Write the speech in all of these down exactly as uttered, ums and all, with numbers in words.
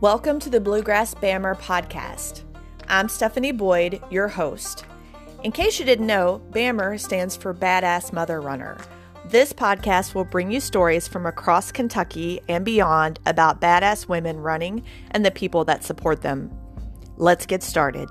Welcome to the Bluegrass Bammer podcast. I'm Stephanie Boyd, your host. In case you didn't know, Bammer stands for Badass Mother Runner. This podcast will bring you stories from across Kentucky and beyond about badass women running and the people that support them. Let's get started.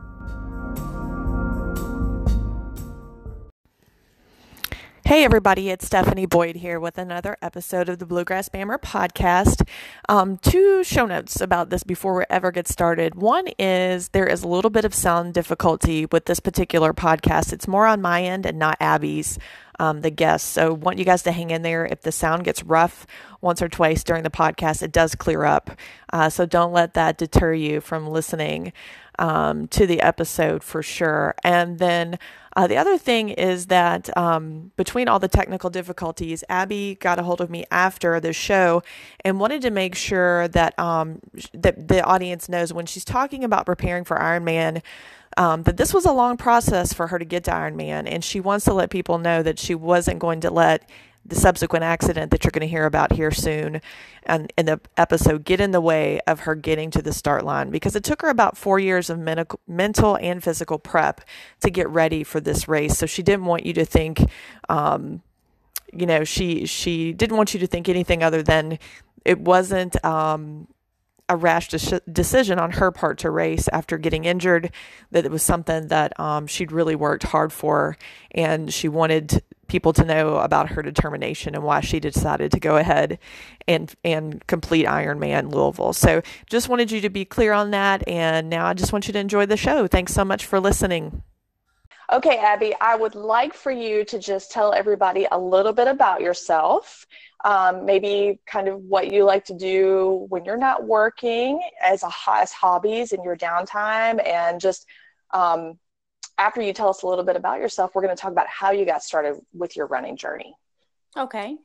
Hey everybody, it's Stephanie Boyd here with another episode of the Bluegrass Bammer podcast. Um, two show notes about this before we ever get started. One is there is a little bit of sound difficulty with this particular podcast. It's more on my end and not Abby's, um, the guest. So I want you guys to hang in there. If the sound gets rough once or twice during the podcast, it does clear up. Uh, so don't let that deter you from listening um, to the episode for sure. And then Uh, the other thing is that um, between all the technical difficulties, Abby got a hold of me after the show and wanted to make sure that um, that the audience knows when she's talking about preparing for Ironman, um, that this was a long process for her to get to Ironman, and she wants to let people know that she wasn't going to let the subsequent accident that you're going to hear about here soon and in the episode get in the way of her getting to the start line, because it took her about four years of men- mental and physical prep to get ready for this race. So she didn't want you to think, um, you know, she, she didn't want you to think anything other than it wasn't, um, a rash de- decision on her part to race after getting injured, that it was something that, um, she'd really worked hard for, and she wanted people to know about her determination and why she decided to go ahead and and complete Ironman Louisville. So just wanted you to be clear on that, and now I just want you to enjoy the show. Thanks so much for listening. Okay, Abby, I would like for you to just tell everybody a little bit about yourself, um, maybe kind of what you like to do when you're not working as a as hobbies in your downtime, and just um, after you tell us a little bit about yourself, we're going to talk about how you got started with your running journey. Okay.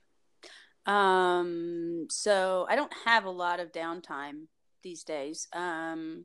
Um, so I don't have a lot of downtime these days. Um,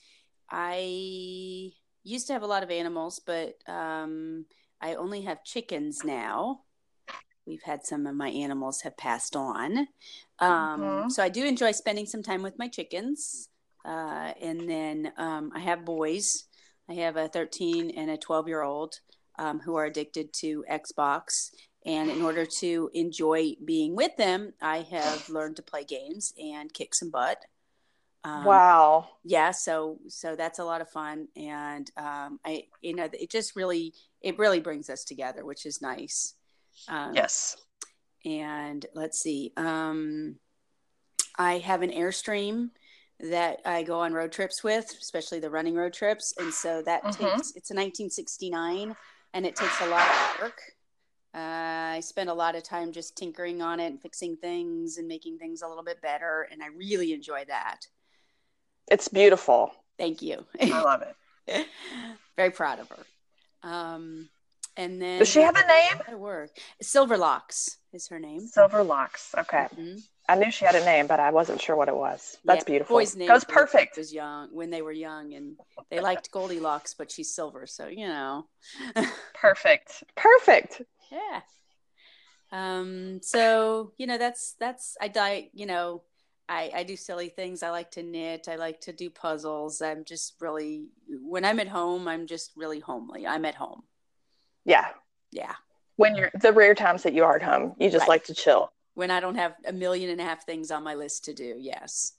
I used to have a lot of animals, but um, I only have chickens now. We've had some of my animals have passed on. Um, mm-hmm. So I do enjoy spending some time with my chickens. Uh, and then um, I have boys. I have a thirteen and a twelve year old um, who are addicted to Xbox. And in order to enjoy being with them, I have learned to play games and kick some butt. Um, wow. Yeah. So, so that's a lot of fun. And um, I, you know, it just really, it really brings us together, which is nice. Um, yes. And let's see. Um, I have an Airstream that I go on road trips with, especially the running road trips. And so that mm-hmm. takes, it's a nineteen sixty-nine and it takes a lot of work. Uh, I spend a lot of time just tinkering on it and fixing things and making things a little bit better. And I really enjoy that. It's beautiful. Thank you. I love it. Very proud of her. Um, and then does she have a name? At work, Silverlocks is her name. Silverlocks. Okay. Mm-hmm. I knew she had a name, but I wasn't sure what it was. That's yeah, beautiful. Boy's name goes perfect. Was young when they were young, and they liked Goldilocks, but she's silver, so you know. Perfect. Perfect. Yeah. Um. So you know, that's that's I die. You know, I I do silly things. I like to knit. I like to do puzzles. I'm just really when I'm at home, I'm just really homely. I'm at home. Yeah. Yeah. When you're the rare times that you are at home, you just right. like to chill. When I don't have a million and a half things on my list to do. Yes.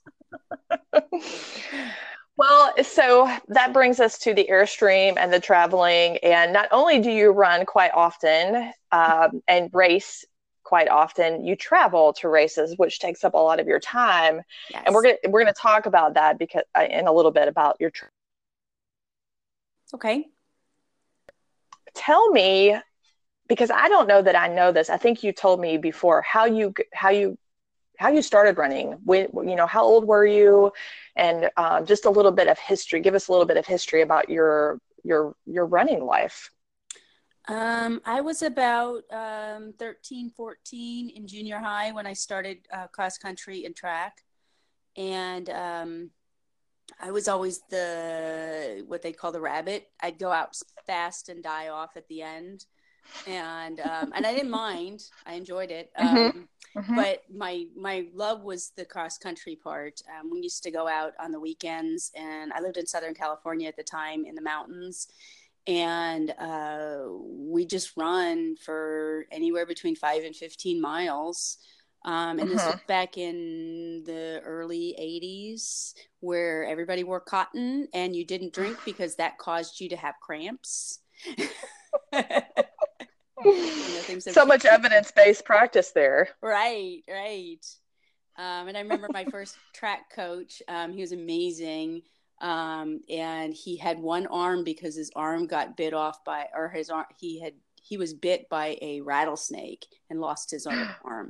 Well, so that brings us to the Airstream and the traveling. And not only do you run quite often um, and race quite often, you travel to races, which takes up a lot of your time. Yes. And we're going to, we're going to talk about that because uh, in a little bit about your trip. Okay. Tell me, because I don't know that I know this. I think you told me before how you how you how you started running. When you know, how old were you, and uh, just a little bit of history. Give us a little bit of history about your your your running life. Um, I was about um, thirteen, fourteen in junior high when I started uh, cross country and track, and um, I was always the what they call the rabbit. I'd go out fast and die off at the end. and um, and I didn't mind. I enjoyed it. Mm-hmm. Um, Mm-hmm. but my my love was the cross country part. Um, we used to go out on the weekends, and I lived in Southern California at the time in the mountains, and uh, we just run for anywhere between five and fifteen miles. Um, and this Mm-hmm. was back in the early eighties, where everybody wore cotton and you didn't drink because that caused you to have cramps. You know, things So much evidence-based practice there. Right, right. Um, and I remember my first track coach, um, he was amazing. Um, and he had one arm because his arm got bit off by, or his arm, he had, he was bit by a rattlesnake and lost his other arm.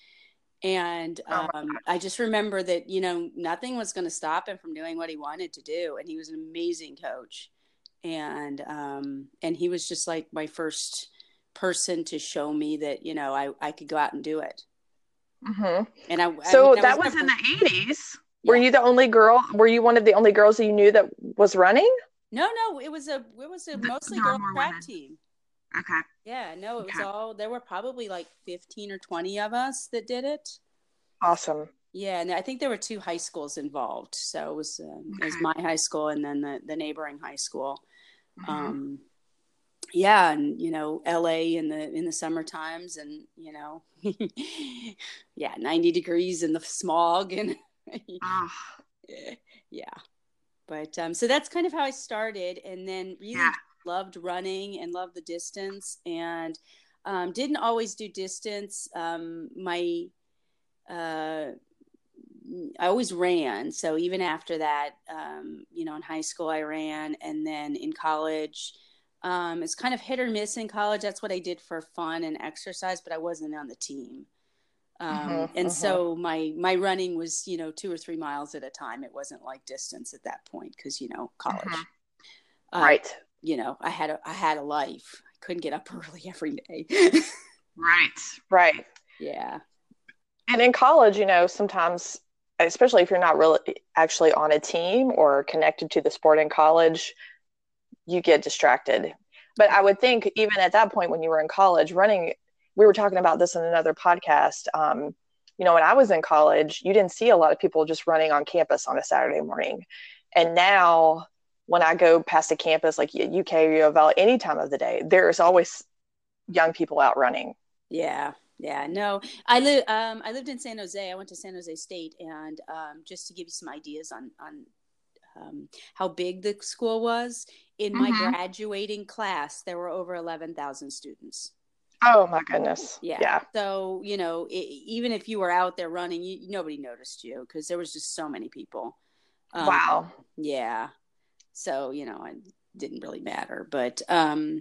And um, oh I just remember that, you know, nothing was going to stop him from doing what he wanted to do. And he was an amazing coach. And, um, and he was just like my first person to show me that, you know, I, I could go out and do it. Mm-hmm. And I, so I mean, that was, was never, in the eighties. Yeah. Were you the only girl? Were you one of the only girls that you knew that was running? No, no, it was a, it was a mostly girl track women. Team. Okay. Yeah, no, it was okay. all, there were probably like fifteen or twenty of us that did it. Awesome. Yeah, and I think there were two high schools involved. So it was, um, okay. it was my high school and then the, the neighboring high school. Mm-hmm. Um, yeah, and you know, L A in the in the summer times, and you know, yeah, ninety degrees in the smog, and oh. yeah. But um, so that's kind of how I started, and then really yeah. loved running and loved the distance, and um, didn't always do distance. Um, my uh, I always ran. So even after that, um, you know, in high school I ran, and then in college, um, it's kind of hit or miss in college. That's what I did for fun and exercise, but I wasn't on the team. Um, mm-hmm, and mm-hmm. so my, my running was, you know, two or three miles at a time. It wasn't like distance at that point. Cause you know, college, mm-hmm. right. Uh, you know, I had a, I had a life. I couldn't get up early every day. Right. Right. Yeah. And in college, you know, sometimes, especially if you're not really actually on a team or connected to the sport in college, you get distracted. But I would think even at that point when you were in college running, we were talking about this in another podcast. Um, you know, when I was in college, you didn't see a lot of people just running on campus on a Saturday morning. And now when I go past a campus like U K or U of L, any time of the day, there's always young people out running. Yeah. Yeah, no, I live, um, I lived in San Jose. I went to San Jose State, and um, just to give you some ideas on, on um, how big the school was, in my mm-hmm. graduating class, there were over eleven thousand students. Oh my goodness. Yeah. yeah. So, you know, it, even if you were out there running, you, nobody noticed you because there was just so many people. Um, wow. Yeah. So, you know, it didn't really matter, but, um,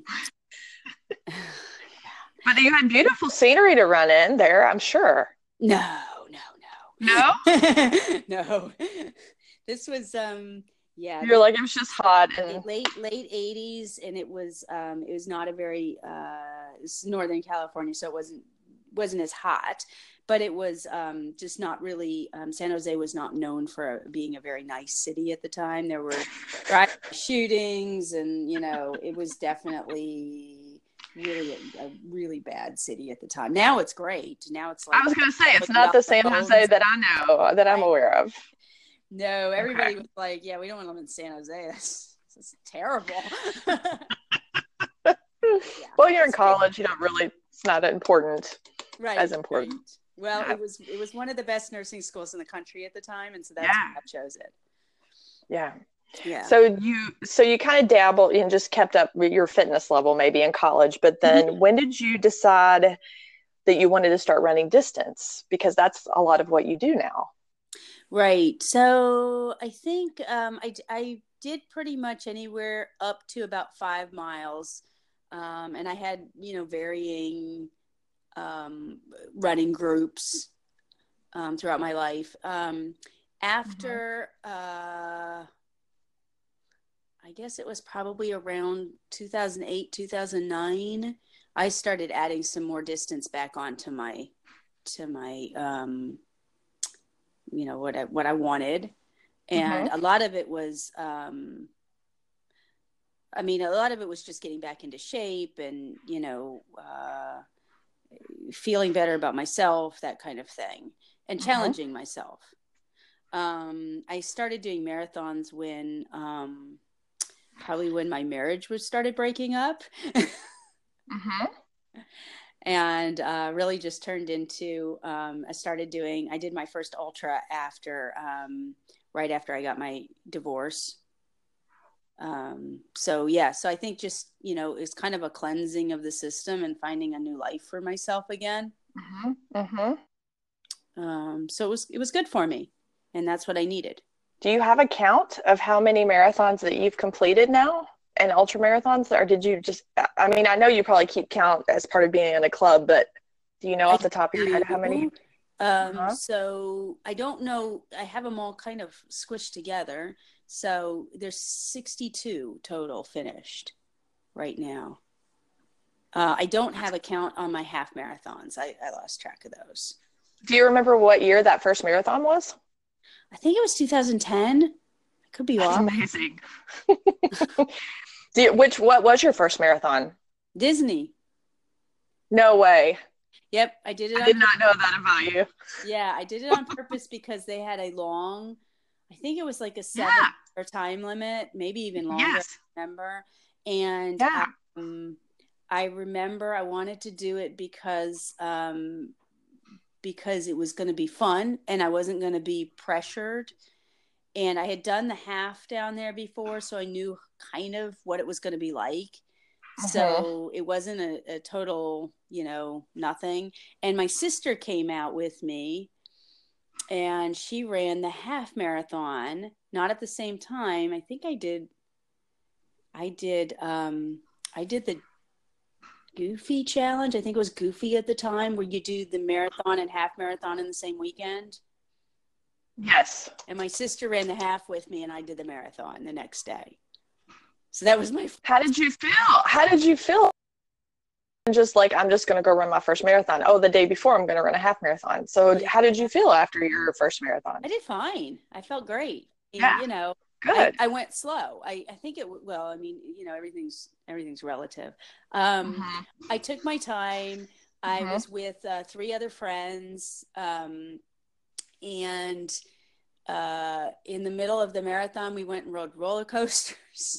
but you had beautiful scenery to run in there, I'm sure. No, no, no. No? No. This was, um, yeah. You're like, it was just hot. And... Late, late eighties. And it was, um, it was not a very, uh, it's Northern California, so it wasn't, wasn't as hot, but it was, um, just not really, um, San Jose was not known for being a very nice city at the time. There were shootings and, you know, it was definitely really a, a really bad city at the time. Now it's great. Now it's like, I was going to say, it's not the San Jose that I know, that I'm aware of. No, everybody okay. was like, yeah, we don't want to live in San Jose. That's, that's terrible. Yeah, well, you're in college. You don't really, it's not important. Right. As important. Right. Well, yeah. it was, it was one of the best nursing schools in the country at the time. And so that's yeah. why I chose it. Yeah. Yeah. So you, so you kind of dabbled and just kept up with your fitness level maybe in college, but then mm-hmm. when did you decide that you wanted to start running distance? Because that's a lot of what you do now. Right. So I think um, I, I did pretty much anywhere up to about five miles. Um, and I had, you know, varying um, running groups um, throughout my life. Um, after, mm-hmm. uh, I guess it was probably around two thousand eight, two thousand nine, I started adding some more distance back onto my, to my, um, you know, what I, what I wanted. And mm-hmm. a lot of it was, um, I mean, a lot of it was just getting back into shape and, you know, uh, feeling better about myself, that kind of thing, and Mhm. challenging myself. Um, I started doing marathons when, um, probably when my marriage was started breaking up. Mhm. And uh, really just turned into, um, I started doing, I did my first ultra after, um, right after I got my divorce. Um, so yeah, so I think just, you know, it's kind of a cleansing of the system and finding a new life for myself again. Mhm. Mhm. Um, so it was, it was good for me, and that's what I needed. Do you have a count of how many marathons that you've completed now and ultra marathons, or did you just? I mean, I know you probably keep count as part of being in a club, but do you know I off the top of your head how many? do. Um, Uh-huh. so I don't know. I have them all kind of squished together. So there's sixty-two total finished right now. Uh, I don't have a count on my half marathons. I, I lost track of those. Do you remember what year that first marathon was? I think it was two thousand ten. I could be That's off. amazing. Do you, which what was your first marathon? Disney. No way. Yep, I did it I on did purpose. not know that about you. Yeah, I did it on purpose because they had a long, I think it was like a seven Yeah. hour time limit, maybe even longer, Yes. I remember. And Yeah. um, I remember I wanted to do it because um, because it was going to be fun and I wasn't going to be pressured. And I had done the half down there before, so I knew kind of what it was going to be like. Mhm. So it wasn't a, a total, you know, nothing. And my sister came out with me, and she ran the half marathon, not at the same time. I think I did, I did, um, I did the Goofy challenge. I think it was Goofy at the time, where you do the marathon and half marathon in the same weekend. Yes. And my sister ran the half with me, and I did the marathon the next day. So that was my. How did you feel? How did you feel? Just like, I'm just going to go run my first marathon. Oh, the day before I'm going to run a half marathon. So Yeah. how did you feel after your first marathon? I did fine. I felt great. And, Yeah. you know, Good. I, I went slow. I, I think it, well, I mean, you know, everything's, everything's relative. Um, Mhm. I took my time. I Mhm. was with uh, three other friends. Um, and uh, in the middle of the marathon, we went and rode roller coasters.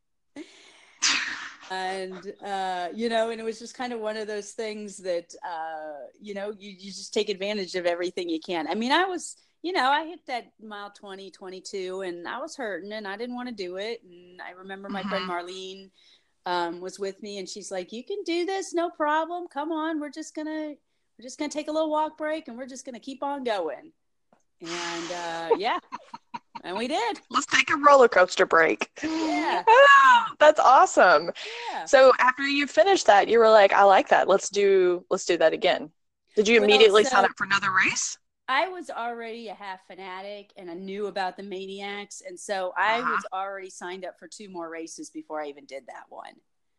And, uh, you know, and it was just kind of one of those things that, uh, you know, you, you just take advantage of everything you can. I mean, I was, you know, I hit that mile twenty, twenty-two, and I was hurting and I didn't want to do it. And I remember my Mhm. friend Marlene um, was with me, and she's like, you can do this. No problem. Come on. We're just going to, we're just going to take a little walk break, and we're just going to keep on going. And uh, yeah, and we did. Let's take a roller coaster break. Yeah. Oh, that's awesome. Yeah. So after you finished that, you were like, I like that. Let's do let's do that again. Did you Well, immediately so- sign up for another race? I was already a half fanatic, and I knew about the Maniacs. And so I Uh-huh. was already signed up for two more races before I even did that one.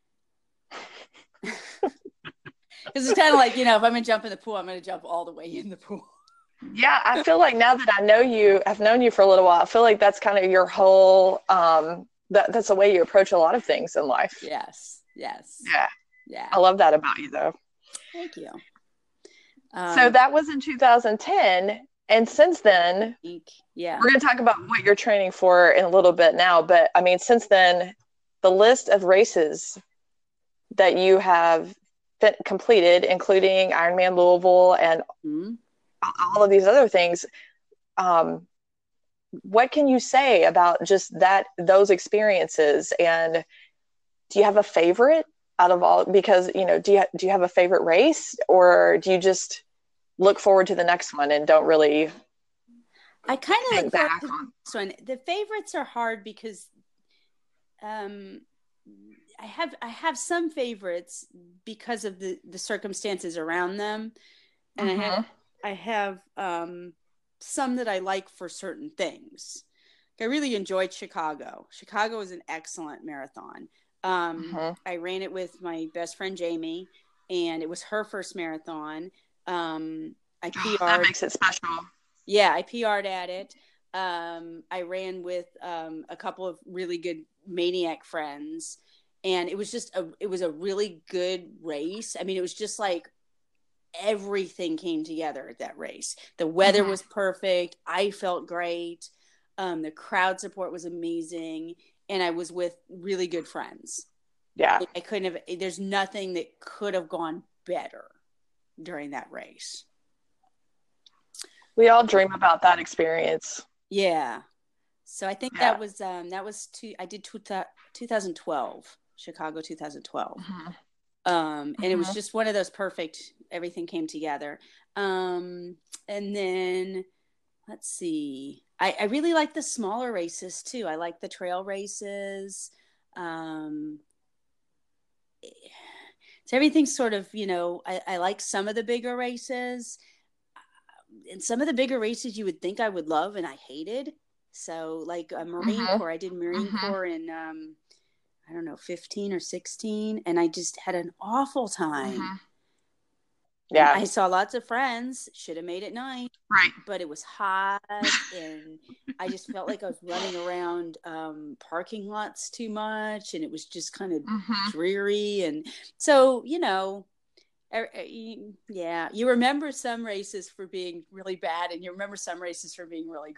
Because it's kind of like, you know, if I'm going to jump in the pool, I'm going to jump all the way in the pool. Yeah, I feel like now that I know you, I've known you for a little while, I feel like that's kind of your whole, um, that, that's the way you approach a lot of things in life. Yes. Yes. Yeah. Yeah. I love that about you, though. Thank you. Um, So that was in two thousand ten. And since then, yeah, we're going to talk about what you're training for in a little bit now. But I mean, since then, the list of races that you have fit, completed, including Ironman Louisville and mm-hmm. all of these other things, um, what can you say about just that, those experiences? And do you have a favorite out of all? Because, you know, do you, do you have a favorite race, or do you just look forward to the next one and don't really I kind of think back on this one? The favorites are hard because um, I have I have some favorites because of the, the circumstances around them, and mm-hmm. I have I have um, some that I like for certain things. I really enjoyed Chicago. Chicago is an excellent marathon. Um, mm-hmm. I ran it with my best friend Jamie, and it was her first marathon. Um, I P R'd. Oh, that makes it special. Yeah, I P R'd at it. um, I ran with um, a couple of really good maniac friends, and it was just a it was a really good race. I mean, it was just like everything came together at that race. The weather was perfect. I felt great. Um, the crowd support was amazing, and I was with really good friends. Yeah, I couldn't have. There's nothing that could have gone better during that race. We all dream about that experience. Yeah. So I think Yeah. that was um that was two I did two, twenty twelve, Chicago twenty twelve. Mm-hmm. Um and mm-hmm. It was just one of those perfect, everything came together. Um and then let's see. I, I really like the smaller races too. I like the trail races. Um so everything's sort of, you know, I, I like some of the bigger races. And some of the bigger races you would think I would love and I hated. So like a Marine mm-hmm. Corps, I did Marine mm-hmm. Corps in, um, I don't know, fifteen or sixteen. And I just had an awful time. Mm-hmm. Yeah. And I saw lots of friends, should have made it night. Right. But it was hot and I just felt like I was running around um, parking lots too much. And it was just kind of mm-hmm. dreary. And so, you know, yeah, you remember some races for being really bad and you remember some races for being really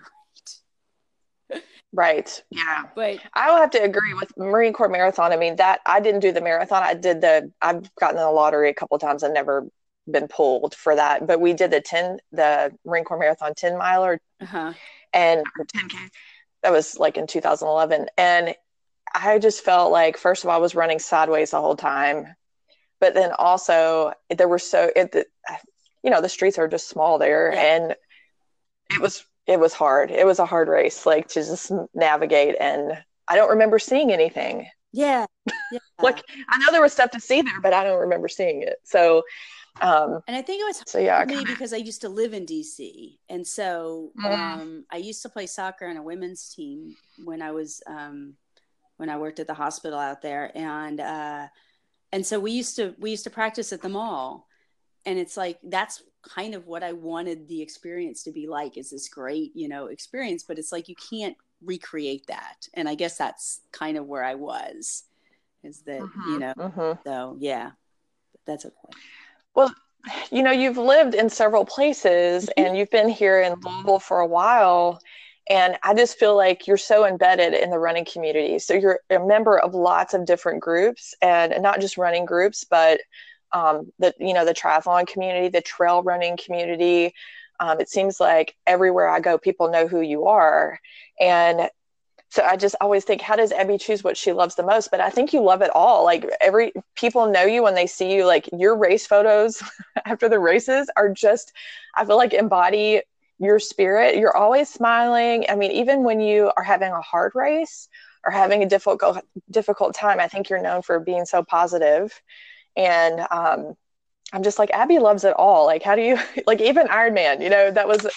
great. Right. Yeah. But I will have to agree with Marine Corps Marathon. I mean, that I didn't do the marathon. I did the, I've gotten the lottery a couple of times. I've never been pulled for that, but we did the ten, the Marine Corps Marathon ten miler uh-huh. and or ten K. That was like in two thousand eleven. And I just felt like, first of all, I was running sideways the whole time. But then also there were so, it, you know, the streets are just small there yeah. and it was, it was hard. It was a hard race, like to just navigate. And I don't remember seeing anything. Yeah. yeah. Like I know there was stuff to see there, but I don't remember seeing it. So, um, and I think it was so yeah, for me kinda... because I used to live in D C. And so, mm. um, I used to play soccer on a women's team when I was, um, when I worked at the hospital out there. And, uh, And so we used to we used to practice at the mall, and it's like that's kind of what I wanted the experience to be like. Is this great, you know, experience? But it's like you can't recreate that, and I guess that's kind of where I was. Is that mm-hmm. you know? Mm-hmm. So yeah, that's okay. Well, you know, you've lived in several places, mm-hmm. and you've been here in Louisville for a while. And I just feel like you're so embedded in the running community. So you're a member of lots of different groups, and not just running groups, but um, the, you know, the triathlon community, the trail running community. Um, it seems like everywhere I go, people know who you are. And so I just always think, how does Abby choose what she loves the most? But I think you love it all. Like every people know you when they see you, like your race photos after the races are just, I feel like embody your spirit. You're always smiling. I mean, even when you are having a hard race or having a difficult, difficult time, I think you're known for being so positive. And um, I'm just like, Abby loves it all. Like, how do you, like even Ironman, you know, that was,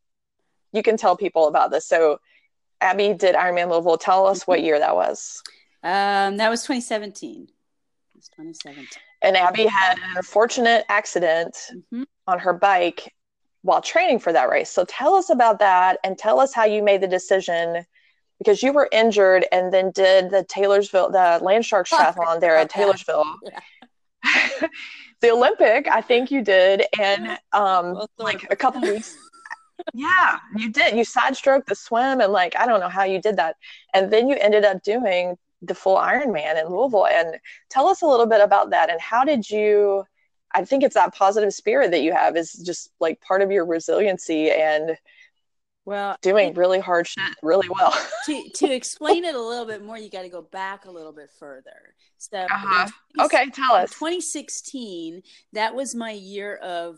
you can tell people about this. So Abby did Ironman Louisville. Tell us what year that was. Um, that was twenty seventeen. It was twenty seventeen. And Abby had an unfortunate accident mm-hmm. on her bike while training for that race. So tell us about that and tell us how you made the decision, because you were injured and then did the Taylorsville, the Land Sharks triathlon there at Taylorsville. Yeah. The Olympic, I think you did. And um, well, like a couple weeks. Yeah, you did. You side stroked the swim and like, I don't know how you did that. And then you ended up doing the full Ironman in Louisville. And tell us a little bit about that. And how did you, I think it's that positive spirit that you have is just like part of your resiliency and well doing it, really hard shit really well. to to explain it a little bit more, you got to go back a little bit further. So uh-huh. okay, tell us. twenty sixteen, that was my year of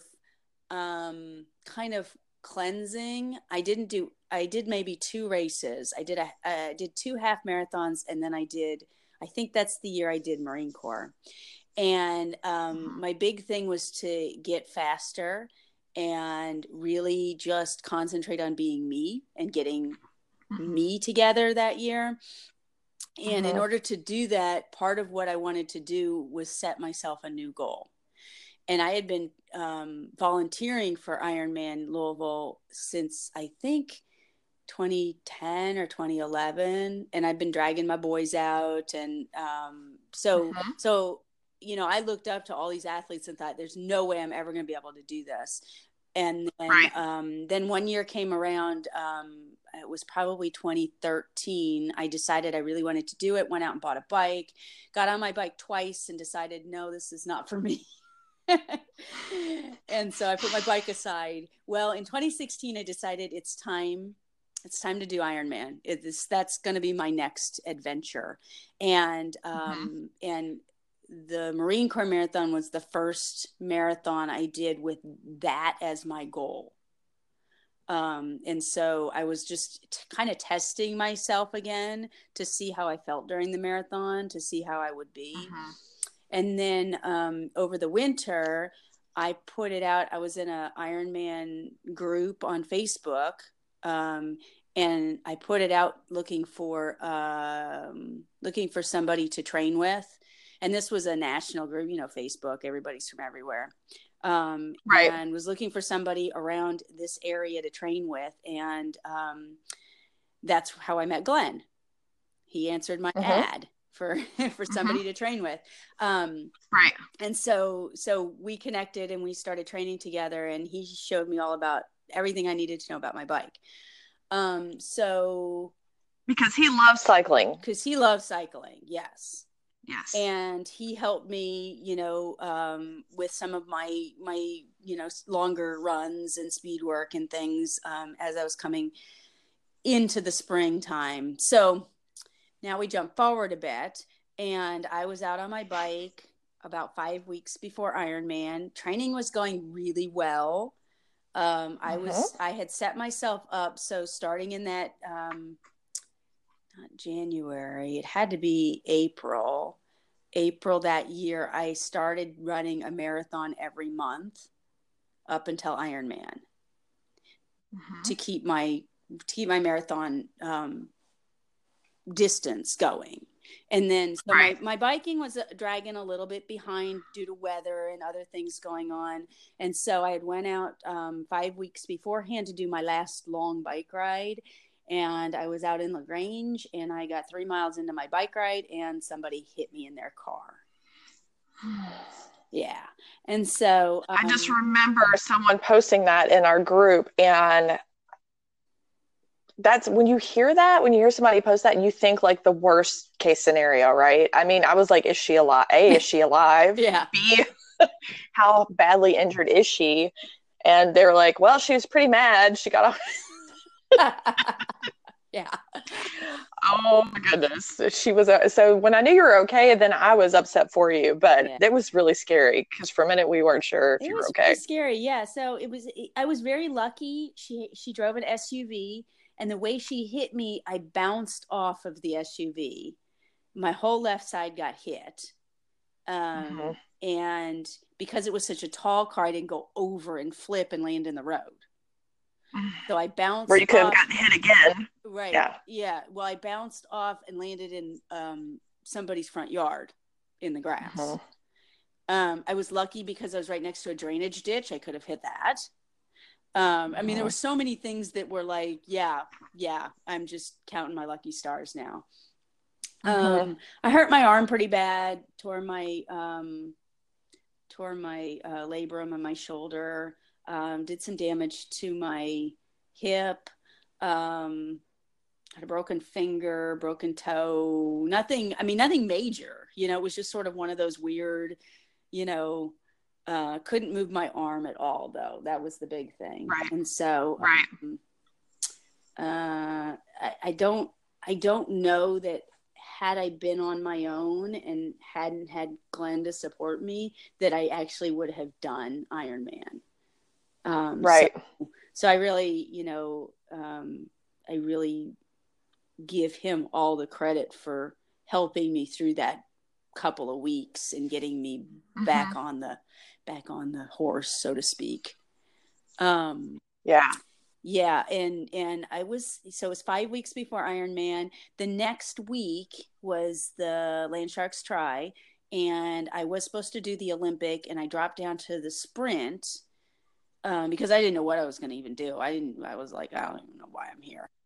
um, kind of cleansing. I didn't do. I did maybe two races. I did a. I did two half marathons, and then I did. I think that's the year I did Marine Corps. And um, my big thing was to get faster and really just concentrate on being me and getting me together that year. And uh-huh. in order to do that, part of what I wanted to do was set myself a new goal. And I had been um, volunteering for Ironman Louisville since I think twenty ten or twenty eleven, and I've been dragging my boys out. And um, so, mm-hmm. so, you know, I looked up to all these athletes and thought, there's no way I'm ever going to be able to do this. And then, right. um, then one year came around, um, it was probably twenty thirteen. I decided I really wanted to do it, went out and bought a bike, got on my bike twice and decided, no, this is not for me. And so I put my bike aside. Well, in twenty sixteen, I decided it's time. It's time to do Ironman. It's, that's going to be my next adventure. And, um, mm-hmm. and the Marine Corps Marathon was the first marathon I did with that as my goal. Um, and so I was just t- kind of testing myself again to see how I felt during the marathon, to see how I would be. Mm-hmm. And then, um, over the winter, I put it out. I was in a Ironman group on Facebook. Um, and I put it out looking for, um, looking for somebody to train with. And this was a national group, you know, Facebook, everybody's from everywhere. Um, right. And was looking for somebody around this area to train with. And, um, that's how I met Glenn. He answered my mm-hmm. ad for, for somebody mm-hmm. to train with. Um, right. And so, so we connected and we started training together, and he showed me all about everything I needed to know about my bike. Um, so because he loves cycling, because he loves cycling. Yes. Yes. And he helped me, you know, um, with some of my, my, you know, longer runs and speed work and things, um, as I was coming into the springtime. So now we jump forward a bit, and I was out on my bike about five weeks before Ironman. Training was going really well. Um, I was, mm-hmm. I had set myself up. So starting in that, um, not January, it had to be April, April that year, I started running a marathon every month up until Ironman mm-hmm. to keep my, to keep my marathon, um, distance going. And then so right. my, my biking was dragging a little bit behind due to weather and other things going on. And so I had went out um, five weeks beforehand to do my last long bike ride. And I was out in LaGrange, and I got three miles into my bike ride, and somebody hit me in their car. Yeah. And so um, I just remember someone posting that in our group, and that's when you hear that, when you hear somebody post that, you think like the worst case scenario, right? I mean, I was like, is she alive? A, is she alive? Yeah. B, how badly injured is she? And they were like, well, she was pretty mad. She got off. Yeah. Oh my goodness. She was, uh, so when I knew you were okay, then I was upset for you, but yeah. It was really scary because for a minute we weren't sure if it you were was okay. Really scary. Yeah. So it was, I was very lucky. She, she drove an S U V, and the way she hit me, I bounced off of the S U V. My whole left side got hit. Um, mm-hmm. And because it was such a tall car, I didn't go over and flip and land in the road. So I bounced where you could off, have gotten hit again. Right. Yeah. Yeah. Well, I bounced off and landed in um, somebody's front yard in the grass. Mm-hmm. Um, I was lucky because I was right next to a drainage ditch. I could have hit that. Um, I mean, there were so many things that were like, yeah, yeah, I'm just counting my lucky stars now. Mm-hmm. Um, I hurt my arm pretty bad, tore my, um, tore my uh, labrum on my shoulder, um, did some damage to my hip, um, had a broken finger, broken toe, nothing, I mean, nothing major, you know, it was just sort of one of those weird, you know, Uh, couldn't move my arm at all, though. That was the big thing. Right. And so, right. Um, uh, I, I don't, I don't know that had I been on my own and hadn't had Glenn to support me, that I actually would have done Ironman. Um, right. So, so I really, you know, um, I really give him all the credit for helping me through that couple of weeks and getting me mm-hmm. back on the back on the horse, so to speak. Um, yeah. Yeah. And, and I was, so it was five weeks before Ironman. The next week was the Land Sharks Try, and I was supposed to do the Olympic, and I dropped down to the sprint, um, because I didn't know what I was going to even do. I didn't, I was like, I don't even know why I'm here.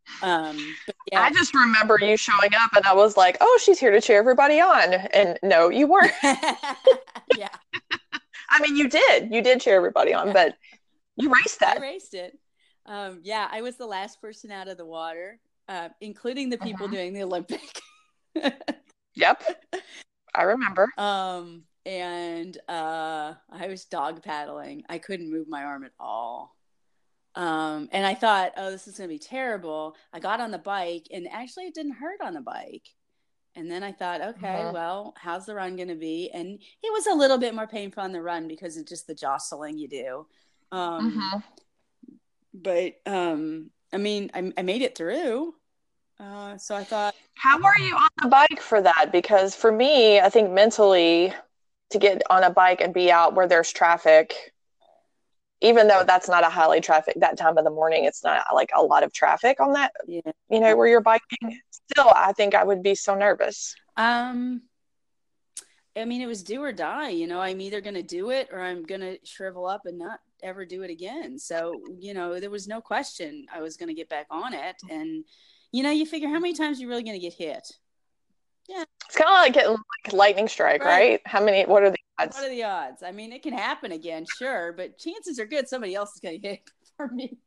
Um, but yeah. I just remember you showing up and I was like, oh, she's here to cheer everybody on. And no, you weren't. Yeah. I mean, you did. You did cheer everybody on, but you raced that. I raced it. Um, yeah, I was the last person out of the water, uh, including the people mm-hmm. doing the Olympic. Yep. I remember. Um, and uh, I was dog paddling. I couldn't move my arm at all. Um, and I thought, oh, this is going to be terrible. I got on the bike, and actually it didn't hurt on the bike. And then I thought, okay, uh-huh. well, how's the run going to be? And it was a little bit more painful on the run because of just the jostling you do. Um, uh-huh. But, um, I mean, I, I made it through. Uh, so I thought. How were you on the bike for that? Because for me, I think mentally to get on a bike and be out where there's traffic, even though that's not a highly traffic, that time of the morning, it's not like a lot of traffic on that, yeah. you know, where you're biking. Still, I think I would be so nervous. Um, I mean, it was do or die, you know, I'm either going to do it or I'm going to shrivel up and not ever do it again. So, you know, there was no question I was going to get back on it. And, you know, you figure how many times you're really going to get hit. Yeah. It's kind of like getting like lightning strike, right. right? How many, what are the odds? What are the odds? I mean, it can happen again, sure, but chances are good somebody else is going to hit for me.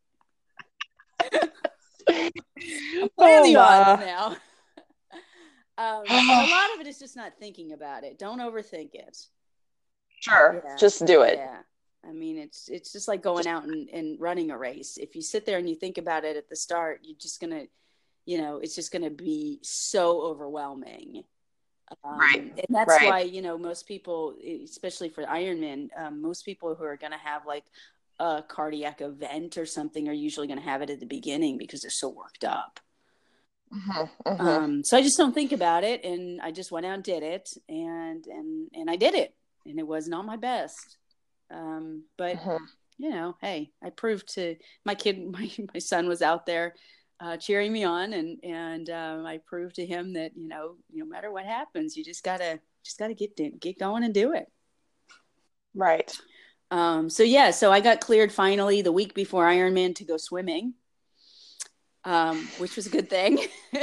What are the odds now? um, a lot of it is just not thinking about it. Don't overthink it. Sure. Yeah. Just do it. Yeah. I mean, it's it's just like going out and, and running a race. If you sit there and you think about it at the start, you're just going to, you know, it's just going to be so overwhelming. Um, right. And that's right. why, you know, most people, especially for Ironman, um, most people who are going to have like a cardiac event or something are usually going to have it at the beginning because they're so worked up. Mm-hmm, mm-hmm. Um, so I just don't think about it. And I just went out and did it. And, and, and I did it. And it was not my best. Um, but, mm-hmm. you know, hey, I proved to my kid, my, my son was out there uh, cheering me on. And, and um, I proved to him that, you know, no matter what happens, you just gotta, just gotta get, get going and do it. Right. Um, so, yeah, so I got cleared finally the week before Ironman to go swimming, um, which was a good thing.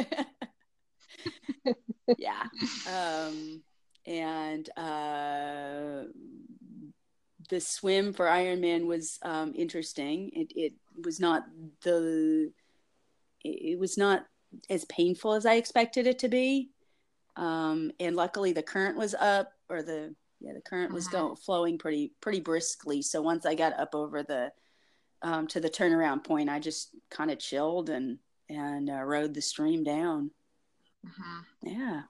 Yeah. Um, and, uh, the swim for Ironman was um, interesting. It, it was not the, it was not as painful as I expected it to be. Um, and luckily the current was up or the, yeah, the current was going flowing pretty, pretty briskly. So once I got up over the, um, to the turnaround point, I just kind of chilled and, and uh, rode the stream down. Mm-hmm. Yeah.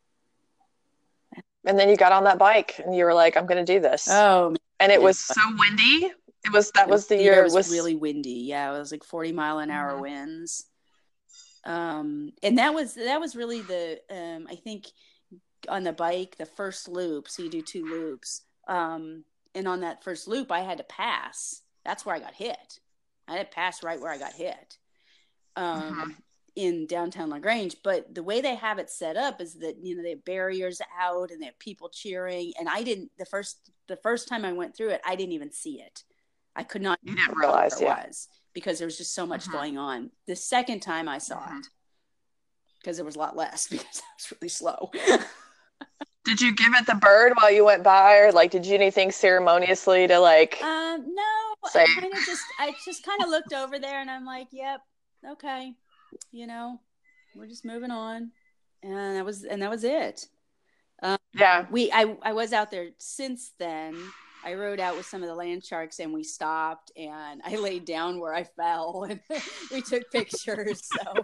And then you got on that bike and you were like, I'm going to do this. Oh, and it was so windy. It was, that was the year it was, was really windy. Yeah. It was like forty mile an hour mm-hmm. winds. Um, and that was, that was really the, um, I think on the bike, the first loop. So you do two loops. Um, and on that first loop, I had to pass. That's where I got hit. I had to pass right where I got hit. Um, mm-hmm. in downtown LaGrange, but the way they have it set up is that, you know, they have barriers out and they have people cheering. And I didn't, the first, the first time I went through it, I didn't even see it. I could not you didn't realize it yeah. was because there was just so much mm-hmm. going on. The second time I saw mm-hmm. it, because there was a lot less because I was really slow. Did you give it the bird while you went by, or like, did you do anything ceremoniously to like, um, no, say... I kind of just, I just kind of looked over there and I'm like, yep. Okay. You know, we're just moving on. And that was, and that was it. Um, yeah. We, I, I was out there since then. I rode out with some of the land sharks and we stopped and I laid down where I fell and we took pictures. So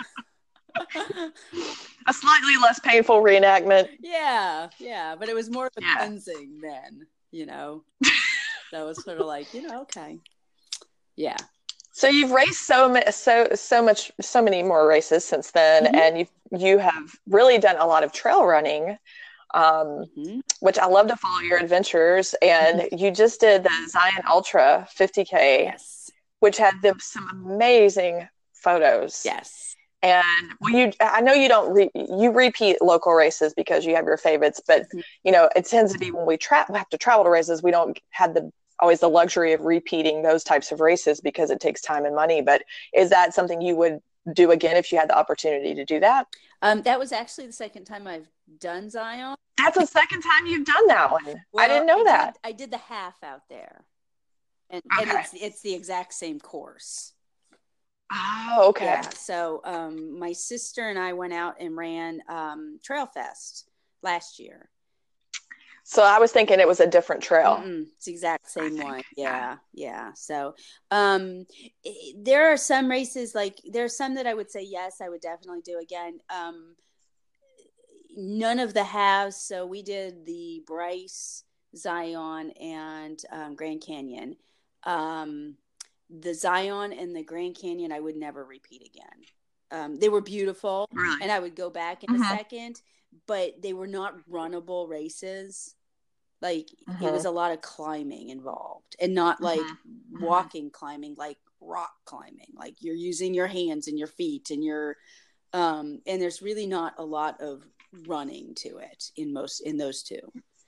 a slightly less painful reenactment. Yeah. Yeah. But it was more of a yeah. cleansing then, you know, so it was sort of like, you know, okay. Yeah. So you've raced so so so much so many more races since then, mm-hmm. and you you have really done a lot of trail running, um, mm-hmm. which I love to follow your adventures. And mm-hmm. you just did the Zion Ultra fifty K, yes, which had the, some amazing photos. Yes, and well, you I know you don't re, you repeat local races because you have your favorites, but mm-hmm. you know it tends to be when we tra- have to travel to races, we don't have the always the luxury of repeating those types of races because it takes time and money. But is that something you would do again if you had the opportunity to do that? Um, that was actually the second time I've done Zion. That's the second time you've done that one. Well, I didn't know I that. Did, I did the half out there, and, okay. and it's it's the exact same course. Oh, okay. Yeah. So um, my sister and I went out and ran um, Trail Fest last year. So I was thinking it was a different trail. Mm-mm, it's the exact same one. Yeah, yeah. So um, it, there are some races, like there are some that I would say, yes, I would definitely do again. Um, none of the halves. So we did the Bryce, Zion, and um, Grand Canyon. Um, the Zion and the Grand Canyon, I would never repeat again. Um, they were beautiful, really? And I would go back in mm-hmm. a second, but they were not runnable races. Like mm-hmm. it was a lot of climbing involved, and not like mm-hmm. walking climbing, like rock climbing. Like you're using your hands and your feet and your, um, and there's really not a lot of running to it in most, in those two.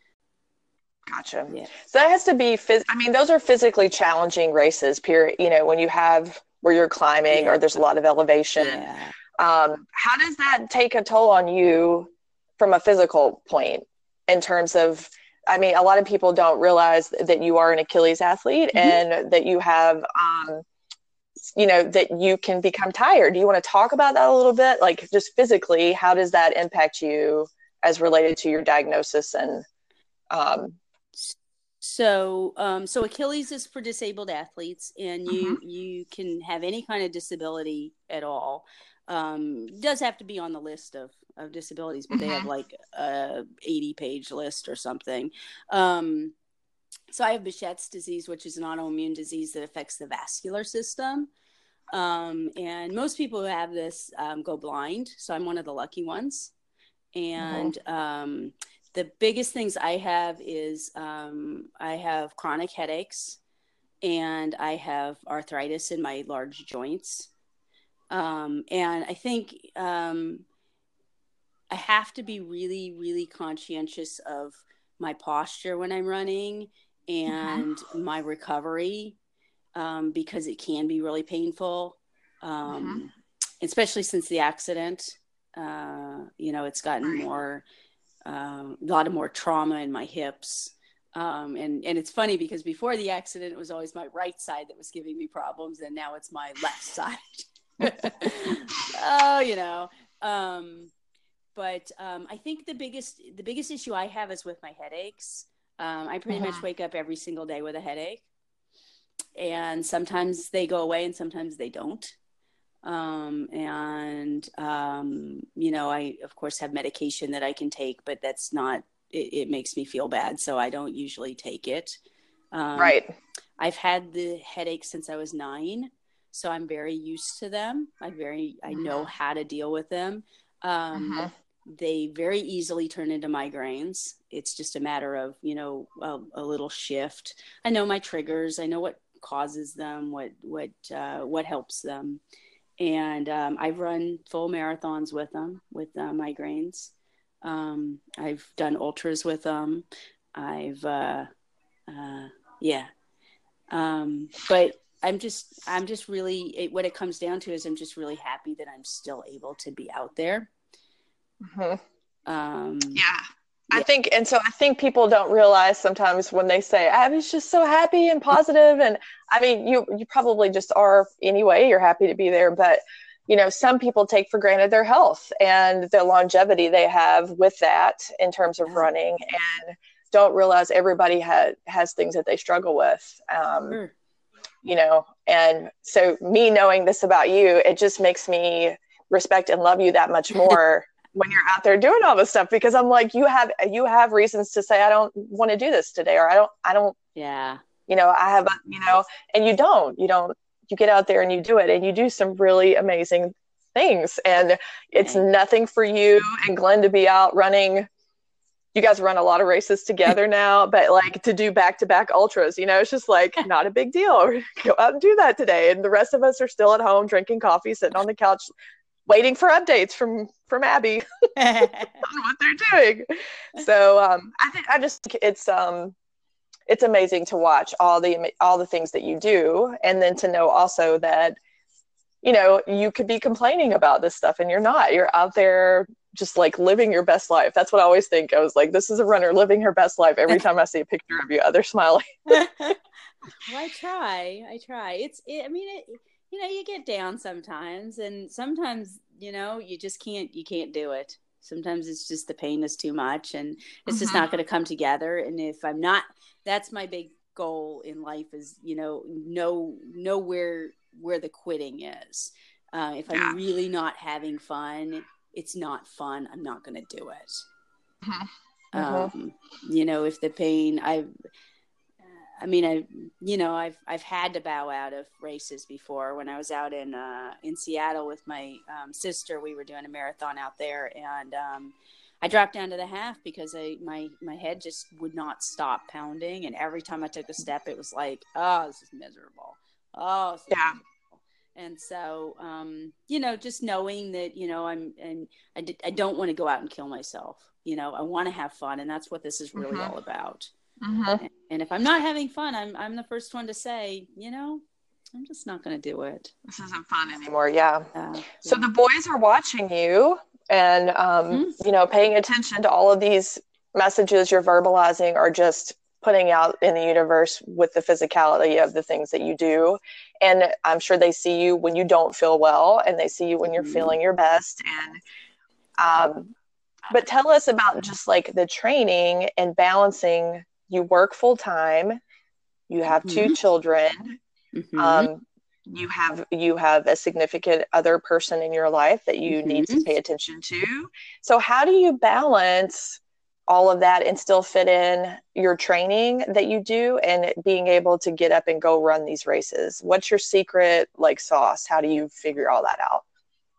Gotcha. Yeah. So that has to be, phys- I mean, those are physically challenging races, period. You know, when you have, where you're climbing yeah. or there's a lot of elevation. Yeah. Um, how does that take a toll on you from a physical point in terms of, I mean, a lot of people don't realize that you are an Achilles athlete mm-hmm. and that you have, um, you know, that you can become tired. Do you want to talk about that a little bit? Like just physically, how does that impact you as related to your diagnosis and, um, So, um, so Achilles is for disabled athletes, and you, mm-hmm. you can have any kind of disability at all. Um, it does have to be on the list of, of disabilities, but mm-hmm. they have like a eighty page list or something. Um, so I have Behçet's disease, which is an autoimmune disease that affects the vascular system. Um, and most people who have this, um, go blind. So I'm one of the lucky ones. And, mm-hmm. um, the biggest things I have is um, I have chronic headaches, and I have arthritis in my large joints. Um, and I think um, I have to be really, really conscientious of my posture when I'm running and mm-hmm. my recovery, um, because it can be really painful, um, mm-hmm. especially since the accident. Uh, you know, it's gotten more... Um, a lot of more trauma in my hips. Um, and, and it's funny because before the accident, it was always my right side that was giving me problems. And now it's my left side. oh, you know. Um, but um, I think the biggest, the biggest issue I have is with my headaches. Um, I pretty uh-huh. much wake up every single day with a headache. And sometimes they go away and sometimes they don't. Um, and, um, you know, I, of course, have medication that I can take, but that's not, it, it makes me feel bad. So I don't usually take it. Um, right. I've had the headaches since I was nine, so I'm very used to them. I very, I know how to deal with them. Um, uh-huh. They very easily turn into migraines. It's just a matter of, you know, a, a little shift. I know my triggers. I know what causes them, what, what, uh, what helps them. And um, I've run full marathons with them, with uh, migraines. Um, I've done ultras with them. I've, uh, uh, yeah. Um, but I'm just, I'm just really, it, what it comes down to is I'm just really happy that I'm still able to be out there. Mm-hmm. Um, yeah. I think, and so I think people don't realize sometimes when they say, I was just so happy and positive. And I mean, you, you probably just are anyway, you're happy to be there, but you know, some people take for granted their health and the longevity they have with that in terms of running, and don't realize everybody has, has things that they struggle with, um, sure. you know, and so me knowing this about you, it just makes me respect and love you that much more when you're out there doing all this stuff, because I'm like, you have, you have reasons to say, I don't want to do this today, or I don't, I don't, yeah, you know, I have, you know, and you don't, you don't, you get out there and you do it, and you do some really amazing things, and it's okay. Nothing for you and Glenn to be out running. You guys run a lot of races together now, but like to do back-to-back ultras, you know, it's just like not a big deal. Go out and do that today. And the rest of us are still at home drinking coffee, sitting on the couch, waiting for updates from, from Abby on what they're doing. So um, I think I just think it's um, it's amazing to watch all the all the things that you do, and then to know also that you know, you could be complaining about this stuff and you're not. You're out there just like living your best life. That's what I always think. I was like, this is a runner living her best life. Every time I see a picture of you, they're smiling. Well, I try. I try. It's, it, I mean, it, you know, you get down sometimes, and sometimes, you know, you just can't, you can't do it. Sometimes it's just the pain is too much, and it's mm-hmm. just not going to come together. And if I'm not, that's my big goal in life is, you know, know, know where, where the quitting is. Uh, if I'm yeah. really not having fun, it's not fun. I'm not going to do it. Mm-hmm. Um, you know, if the pain, I've, I mean, I, you know, I've, I've had to bow out of races before. When I was out in, uh, in Seattle with my um, sister, we were doing a marathon out there, and um, I dropped down to the half because I, my, my head just would not stop pounding. And every time I took a step, it was like, oh, this is miserable. Oh, this is yeah. miserable. And so, um, you know, just knowing that, you know, I'm, and I, d- I don't want to go out and kill myself. You know, I want to have fun, and that's what this is really mm-hmm. all about. Mm-hmm. And, and if I'm not having fun, I'm, I'm the first one to say, you know, I'm just not going to do it. This isn't fun anymore. Yeah. Uh, so yeah. The boys are watching you and, um, mm-hmm. you know, paying attention to all of these messages you're verbalizing or just putting out in the universe with the physicality of the things that you do. And I'm sure they see you when you don't feel well, and they see you when you're mm-hmm. feeling your best. And, um, but tell us about just like the training and balancing. You work full time, you have mm-hmm. two children, mm-hmm. um, you have, you have a significant other person in your life that you mm-hmm. need to pay attention to. So how do you balance all of that and still fit in your training that you do and being able to get up and go run these races? What's your secret like sauce? How do you figure all that out?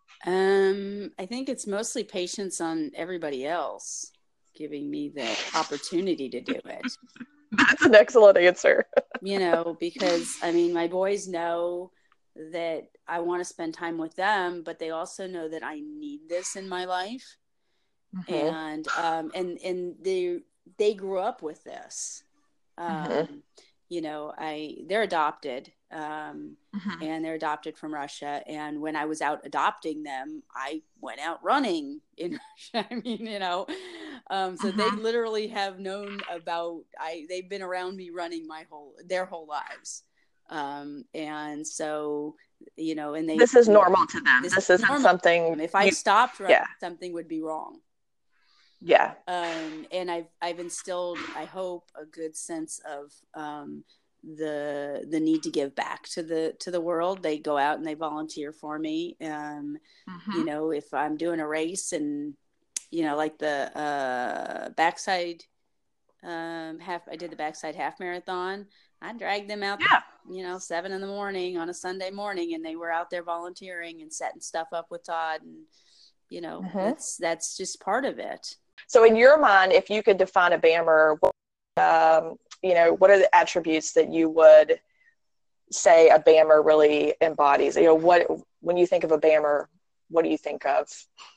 Um, I think it's mostly patience on everybody else giving me the opportunity to do it. That's an excellent answer. You know, because I mean, my boys know that I want to spend time with them, but they also know that I need this in my life. Mm-hmm. And, um, and, and they, they grew up with this. Um, mm-hmm. You know, I, they're adopted, um, mm-hmm. and they're adopted from Russia. And when I was out adopting them, I went out running in Russia. I mean, you know, um, so mm-hmm. they literally have known about, I, they've been around me running my whole, their whole lives. Um, and so, you know, and they, this is normal to them. This, this is isn't normal. something. If I you, stopped running, yeah. something would be wrong. Yeah. Um, and I've, I've instilled, I hope, a good sense of, um, the, the need to give back to the, to the world. They go out and they volunteer for me. Um, mm-hmm. You know, if I'm doing a race and, you know, like the, uh, backside, um, half, I did the backside half marathon. I dragged them out, yeah. the, you know, seven in the morning on a Sunday morning, and they were out there volunteering and setting stuff up with Todd. And, you know, mm-hmm. that's, that's just part of it. So in your mind, if you could define a BAMR, what, um, you know, what are the attributes that you would say a BAMR really embodies? You know, what, when you think of a BAMR, what do you think of?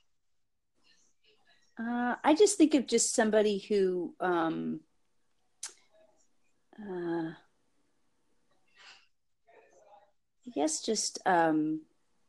Uh, I just think of just somebody who, um, uh, I guess just, um,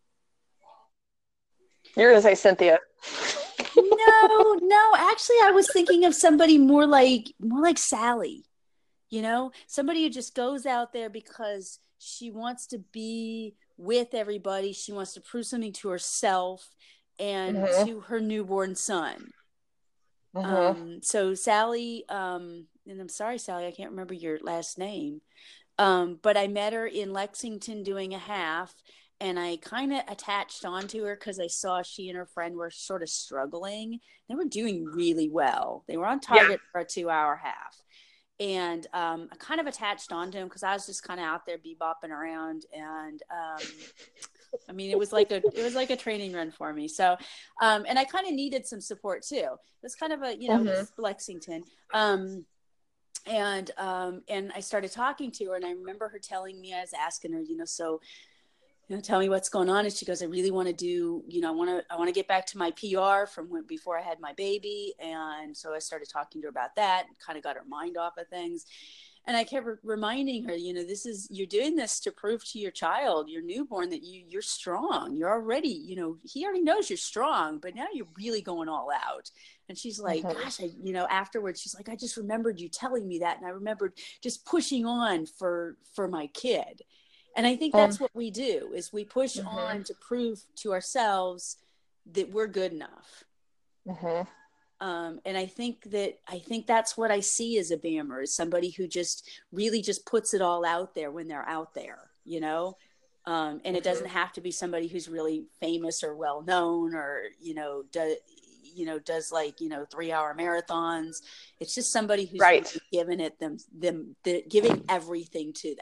you're going to say Cynthia. No, no, actually I was thinking of somebody more like, more like Sally, you know, somebody who just goes out there because she wants to be with everybody. She wants to prove something to herself and mm-hmm. to her newborn son. Mm-hmm. Um, so Sally, um, and I'm sorry, Sally, I can't remember your last name. Um, but I met her in Lexington doing a half, and I kind of attached onto her because I saw she and her friend were sort of struggling. They were doing really well. They were on target yeah. for a two hour half. And um, I kind of attached onto him because I was just kind of out there bebopping around. And um, I mean, it was like a, it was like a training run for me. So, um, and I kind of needed some support too. It was kind of a, you know, mm-hmm. Lexington. Um, and, um, and I started talking to her, and I remember her telling me, I was asking her, you know, so, you know, tell me what's going on. And she goes, I really want to do, you know, I want to, I want to get back to my P R from when, before I had my baby. And so I started talking to her about that and kind of got her mind off of things. and I kept re- reminding her, you know, this is, you're doing this to prove to your child, your newborn, that you, you're strong. You're already, you know, he already knows you're strong, but now you're really going all out. And she's like, mm-hmm. gosh, I, you know, afterwards, she's like, I just remembered you telling me that. And I remembered just pushing on for, for my kid. And I think that's um, what we do, is we push mm-hmm. on to prove to ourselves that we're good enough. Mm-hmm. Um, and I think that, I think that's what I see as a B A M R, is somebody who just really just puts it all out there when they're out there, you know? Um, and mm-hmm. it doesn't have to be somebody who's really famous or well-known, or, you know, does, you know, does like, you know, three hour marathons. It's just somebody who's right. really giving it them, them, the, giving everything to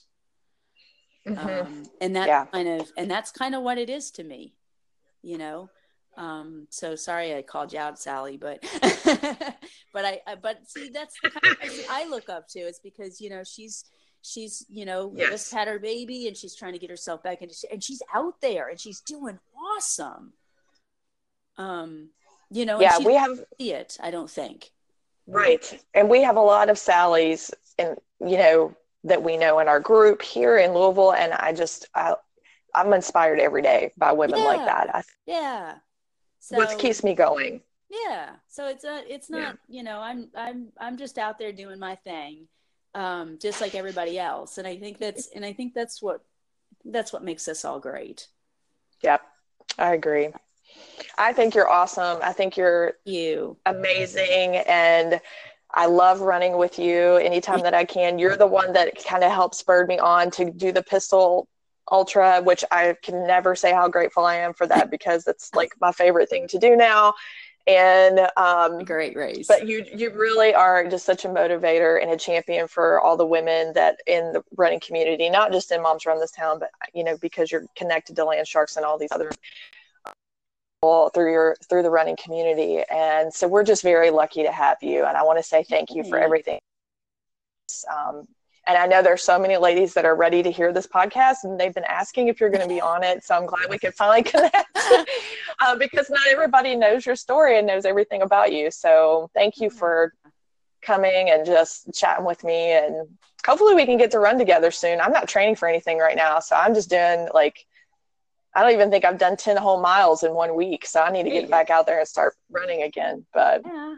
that. Mm-hmm. Um, and that yeah. kind of, and that's kind of what it is to me, you know? Um, so sorry I called you out, Sally, but, but I, I, but see, that's the kind of person I look up to. It's because, you know, she's, she's, you know, yes. just had her baby, and she's trying to get herself back into, and she's out there and she's doing awesome. Um, you know, yeah, and she we have see it, I don't think. Right. And we have a lot of Sallys, and, you know, that we know in our group here in Louisville. And I just, I, I'm inspired every day by women yeah. like that. I, yeah. So, what keeps me going. Yeah. So it's a, it's not, yeah. you know, I'm, I'm, I'm just out there doing my thing, um, just like everybody else. And I think that's, and I think that's what, that's what makes us all great. Yep. I agree. I think you're awesome. I think you're you amazing. And I love running with you anytime that I can. You're the one that kind of helped spurred me on to do the Pistol Ultra, which I can never say how grateful I am for that, because it's like my favorite thing to do now. And um, great race. But you you really are just such a motivator and a champion for all the women that in the running community, not just in Moms Run This Town, but, you know, because you're connected to Land Sharks and all these other people through your through the running community. And so we're just very lucky to have you. And I want to say thank you for everything. Um, And I know there's so many ladies that are ready to hear this podcast, and they've been asking if you're going to be on it. So I'm glad we could finally connect uh, because not everybody knows your story and knows everything about you. So thank you for coming and just chatting with me, and hopefully we can get to run together soon. I'm not training for anything right now. So I'm just doing like, I don't even think I've done ten whole miles in one week. So I need to get back out there and start running again. But yeah.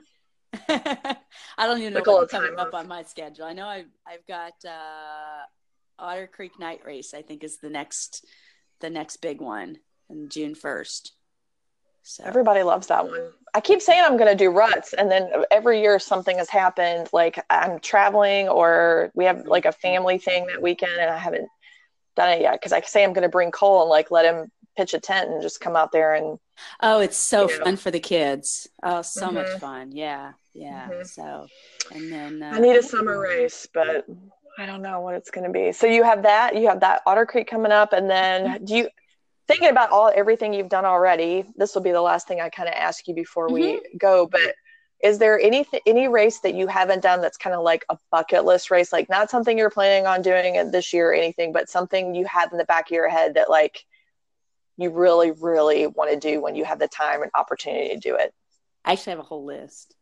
I don't even know what's coming up on my schedule. I know I've, I've got uh, Otter Creek Night Race, I think, is the next the next big one on June first. So everybody loves that one. I keep saying I'm going to do ruts, and then every year something has happened. Like I'm traveling, or we have like a family thing that weekend, and I haven't done it yet because I say I'm going to bring Cole and like let him pitch a tent and just come out there and. Oh, it's so fun know. for the kids. Oh, so mm-hmm. much fun. Yeah. Yeah. Mm-hmm. So, and then. Uh, I need a summer race, but I don't know what it's going to be. So you have that, you have that Otter Creek coming up. And then do you, thinking about all, everything you've done already, this will be the last thing I kind of ask you before mm-hmm. we go, but is there any, any race that you haven't done that's kind of like a bucket list race? Like not something you're planning on doing this year or anything, but something you have in the back of your head that like, you really, really want to do when you have the time and opportunity to do it? I actually have a whole list.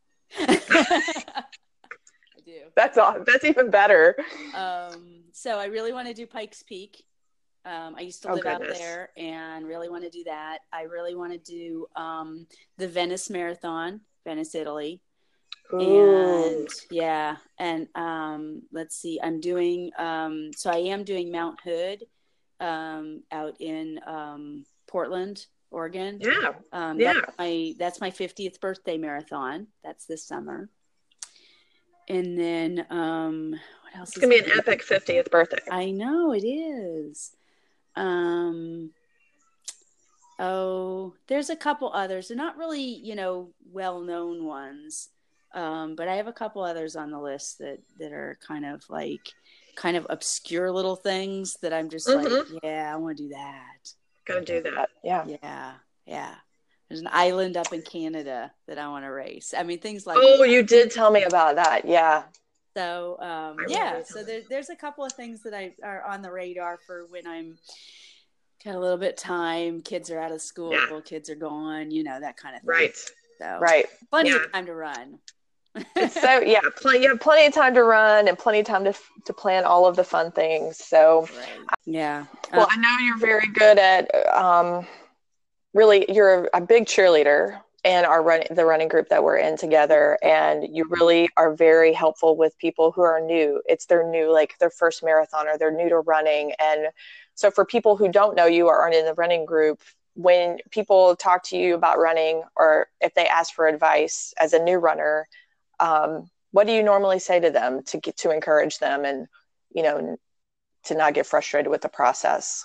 I do. That's all. That's even better. Um, so I really want to do Pikes Peak. Um, I used to oh, live goodness. out there and really want to do that. I really want to do um, the Venice Marathon, Venice, Italy. Ooh. And yeah. And um, let's see, I'm doing, um, so I am doing Mount Hood. Um, out in um, Portland, Oregon. Yeah, um, yeah. That's my, that's my fiftieth birthday marathon. That's this summer. And then um, what else? It's gonna be an epic fiftieth birthday. I know it is. Um, oh, there's a couple others. They're not really, you know, well-known ones, um, but I have a couple others on the list that that are kind of like. kind of obscure little things that I'm just mm-hmm. like, yeah, I want to do that. Gotta do that. Yeah. Yeah. Yeah. There's an island up in Canada that I want to race. I mean, things like oh, that. You did tell me about that. Yeah. So, um, yeah. So there, there's a couple of things that I are on the radar for when I'm got a little bit of time. Kids are out of school. Yeah. Kids are gone, you know, that kind of thing. Right. So right. plenty yeah. of time to run. It's so, yeah, pl- you have plenty of time to run and plenty of time to to plan all of the fun things. So, Right. Yeah. well, Uh, I know you're very good at um, really, you're a big cheerleader in our run the running group that we're in together, and you really are very helpful with people who are new. It's their new, like their first marathon, or they're new to running. And so for people who don't know you or aren't in the running group, when people talk to you about running, or if they ask for advice as a new runner, um, what do you normally say to them to get to encourage them, and you know, to not get frustrated with the process?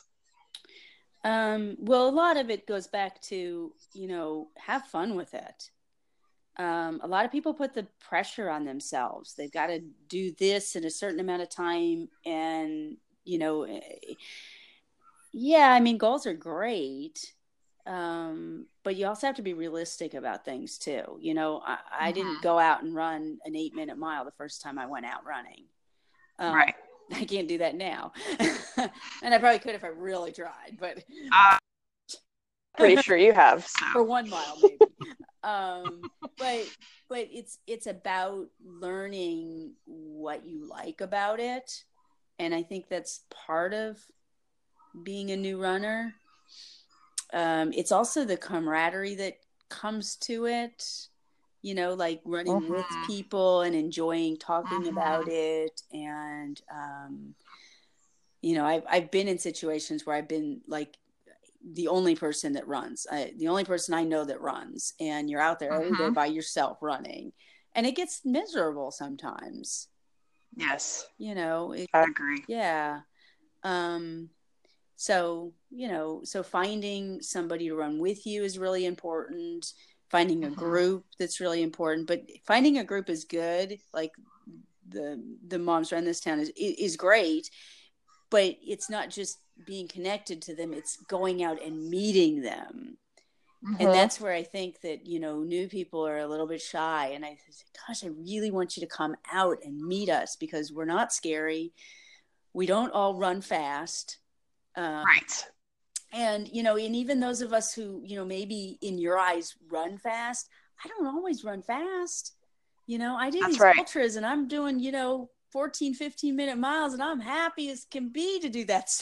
um, well, a lot of it goes back to, you know, have fun with it. Um, a lot of people put the pressure on themselves. They've got to do this in a certain amount of time. And, you know, eh, yeah, I mean, goals are great. Um, but you also have to be realistic about things too. You know, I, I didn't Mm-hmm. go out and run an eight minute mile the first time I went out running. Um, Right. I can't do that now. And I probably could if I really tried, but Uh, pretty sure you have. So. for one mile maybe. Um, but but it's it's about learning what you like about it, and I think that's part of being a new runner. Um, it's also the camaraderie that comes to it, you know, like running with Mm-hmm. people and enjoying talking Mm-hmm. about it. And, um, you know, I've, I've been in situations where I've been like the only person that runs, I, the only person I know that runs, and you're out there every day Mm-hmm. by yourself running, and it gets miserable sometimes, Yes, you know, it, I agree. yeah. Um, So, you know, so finding somebody to run with you is really important. Finding a Mm-hmm. group that's really important, but finding a group is good. Like the the Moms Run This Town is is great, but it's not just being connected to them, it's going out and meeting them. And Mm-hmm. that's where I think that, you know, new people are a little bit shy, and I say, gosh, I really want you to come out and meet us, because we're not scary. We don't all run fast. Um, Right. And, you know, and even those of us who, you know, maybe in your eyes run fast, I don't always run fast. You know, I do That's these right. ultras and I'm doing, you know, fourteen, fifteen minute miles, and I'm happy as can be to do that.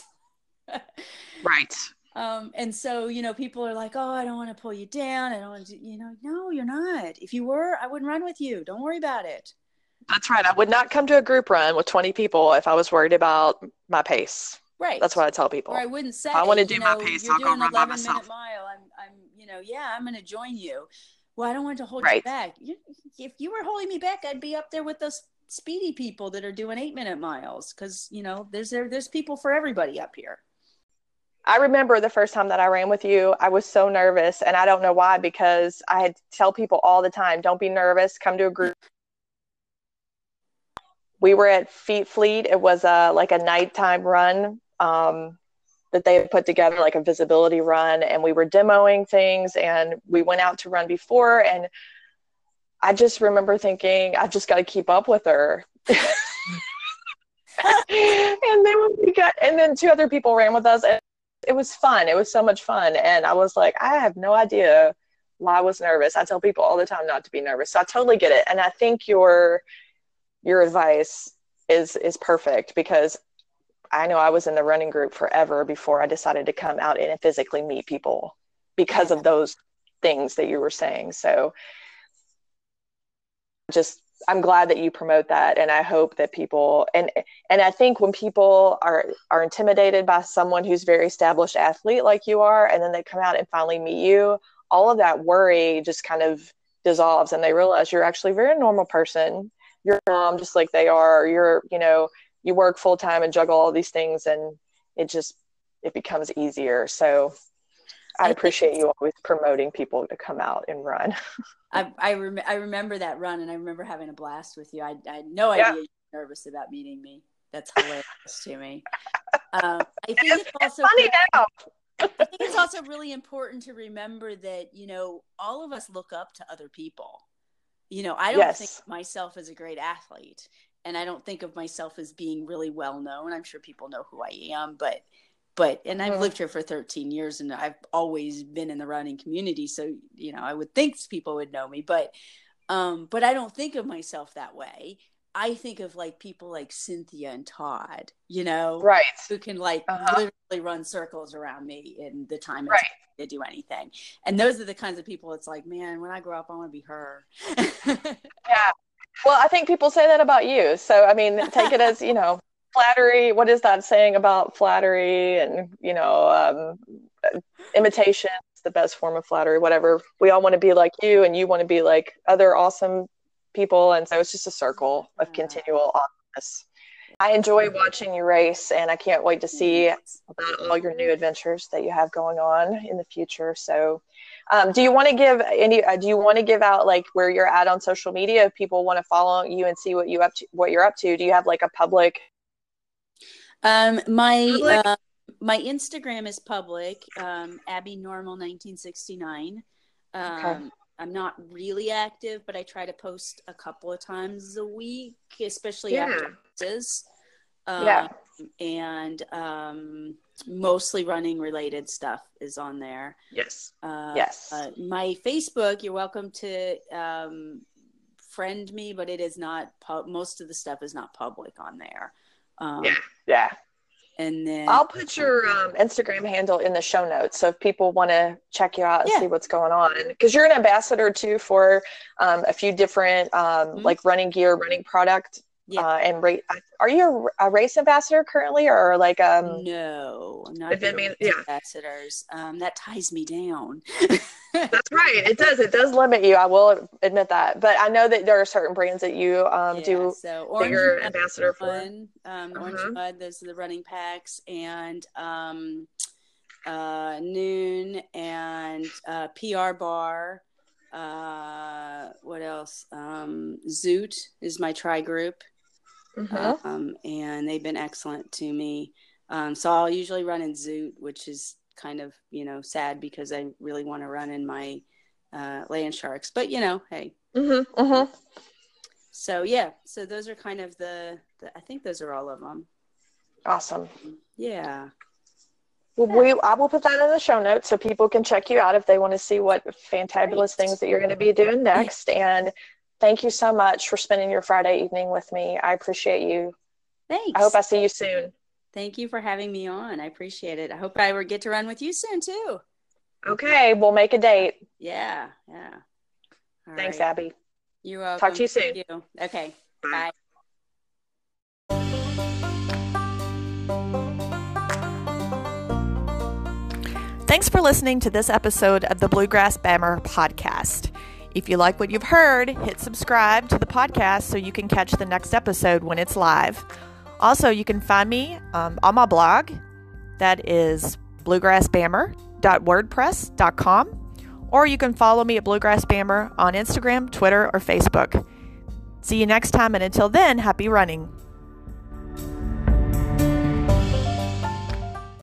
Right. um, and so, you know, people are like, oh, I don't want to pull you down. I don't want to, you know, no, you're not. If you were, I wouldn't run with you. Don't worry about it. That's right. I would not come to a group run with twenty people if I was worried about my pace. That's Right. what I tell Or I people. wouldn't If I say, want to do you my know, pace, you're I'll go doing run by eleven minute myself. mile. I'm, I'm, you know, yeah, I'm going to join you. Well, I don't want to hold you Right. back. You, if you were holding me back, I'd be up there with those speedy people that are doing eight minute miles. Cause you know, there's, there, there's people for everybody up here. I remember the first time that I ran with you, I was so nervous, and I don't know why, because I had to tell people all the time, don't be nervous, come to a group. We were at Feet Fleet. It was a like a nighttime run um, that they had put together, like a visibility run, and we were demoing things, and we went out to run before, and I just remember thinking, I've just got to keep up with her. And then we got, and then two other people ran with us, and it was fun. It was so much fun, and I was like, I have no idea why I was nervous. I tell people all the time not to be nervous, so I totally get it, and I think your your advice is is perfect, because I know I was in the running group forever before I decided to come out and physically meet people because Yeah. of those things that you were saying. So just I'm glad that you promote that, and I hope that people and and I think when people are are intimidated by someone who's very established athlete like you are, and then they come out and finally meet you, all of that worry just kind of dissolves, and they realize you're actually a very normal person. You're a mom just like they are. You're, you know, you work full time and juggle all these things, and it just it becomes easier. So I I think appreciate you always promoting people to come out and run. I, I, rem- I remember that run, and I remember having a blast with you. I, I had no Yeah, idea you were nervous about meeting me. That's hilarious to me. Um, I think it's, it's it's also funny now. I think it's also really important to remember that, you know, all of us look up to other people. You know, I don't think Yes. of myself as a great athlete, and I don't think of myself as being really well known. I'm sure people know who I am, but but and I've Mm-hmm. lived here for thirteen years, and I've always been in the running community, so, you know, I would think people would know me, but Um, but I don't think of myself that way. I think of like people like Cynthia and Todd, you know, right, who can like uh-huh. literally run circles around me in the time right. to do anything. And those are the kinds of people it's like, man, when I grow up, I want to be her. Yeah. Well, I think people say that about you. So, I mean, take it as, you know, flattery. What is that saying about flattery and, you know, um, imitation is the best form of flattery, whatever. We all want to be like you and you want to be like other awesome people. And so it's just a circle of continual awesomeness. I enjoy watching you race, and I can't wait to see about all your new adventures that you have going on in the future. So, um, do you want to give any? Uh, do you want to give out like where you're at on social media if people want to follow you and see what you up to, what you're up to? Do you have like a public? Um, my public? Uh, my Instagram is public. Um, Abby Normal nineteen sixty-nine. Um, okay. I'm not really active, but I try to post a couple of times a week, especially yeah. after races. Um, yeah. And um, mostly running related stuff is on there. Yes. Uh, yes. Uh, my Facebook, you're welcome to um, friend me, but it is not, pu- most of the stuff is not public on there. Um, yeah. Yeah. And then I'll put your um, Instagram handle in the show notes. So if people want to check you out and yeah. see what's going on, because you're an ambassador too for um, a few different um, mm-hmm. like running gear, running product. Yeah. Uh, and ra- are you a, a race ambassador currently, or like um? No, I'm not event man- yeah. ambassadors. Um, that ties me down. That's right. It does. It does limit you. I will admit that. But I know that there are certain brands that you um yeah, do. So Orange you're ambassador for. Um, uh-huh. Orange Mud. Those are the running packs, and um, uh, Noon and uh, P R Bar. Uh, what else? Um, Zoot is my tri group. Mm-hmm. Um, and they've been excellent to me. Um, so I'll usually run in Zoot, which is kind of, you know, sad because I really want to run in my uh, Land Sharks. But, you know, hey. Mm-hmm. Mm-hmm. So, yeah. So those are kind of the, the, I think those are all of them. Awesome. Yeah. Well, we, I will put that in the show notes so people can check you out if they want to see what fantabulous things that you're going to be doing next. And thank you so much for spending your Friday evening with me. I appreciate you. Thanks. I hope I see you soon. Thank you for having me on. I appreciate it. I hope I will get to run with you soon too. Okay. We'll make a date. Yeah. Yeah. All Thanks, right. Abby. You're welcome. Talk to you soon. Thank you. Okay. Bye. Bye. Thanks for listening to this episode of the Bluegrass Bammer podcast. If you like what you've heard, hit subscribe to the podcast so you can catch the next episode when it's live. Also, you can find me um, on my blog. That is bluegrass bammer dot wordpress dot com. Or you can follow me at Bluegrass Bammer on Instagram, Twitter, or Facebook. See you next time, and until then, happy running.